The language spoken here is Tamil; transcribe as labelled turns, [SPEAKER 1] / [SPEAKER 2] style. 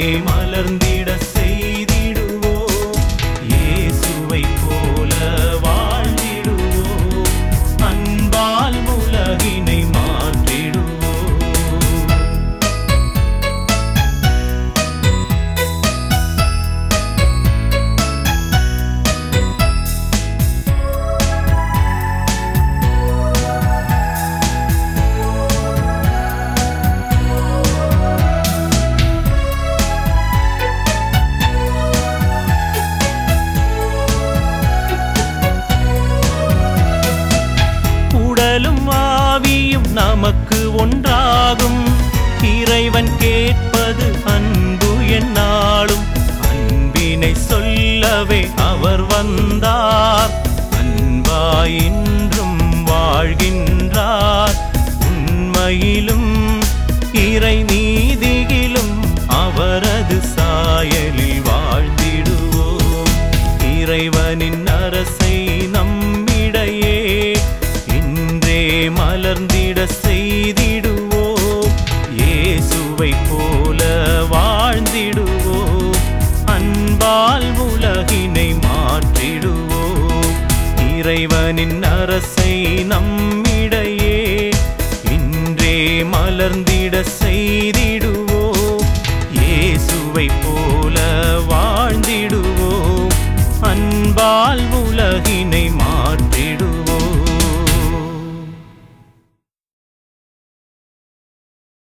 [SPEAKER 1] மலர்ந்திட செய்திடுவோம். இயேசுவை போல வாழ்ந்திடுவோம். அன்பால் உலகினை மாற்றிடுவோம். உடலும் ஆவியும் நமக்கு ஒன்றாகும். இறைவன் கேட்பது அன்பு என்னாலும். அன்பினை சொல்லவே அவர் வந்தார். அன்பாய் இன்றும் வாழ்கின்றார். உண்மையிலும் இறை நீதியிலும் அவரது சாயலில் வாழ்ந்திடுவோம். இறைவனின் அரசை நம்மிடையே இன்றே மலர்ந்திட செய்திடுவோம். இயேசுவை போல வாழ்ந்திடுவோம். அன்பால் உலகினை மாற்றிடுவோம். இறைவனின் அரசை நம்மிடையே இன்றே மலர்ந்திட செய்திடுவோம்.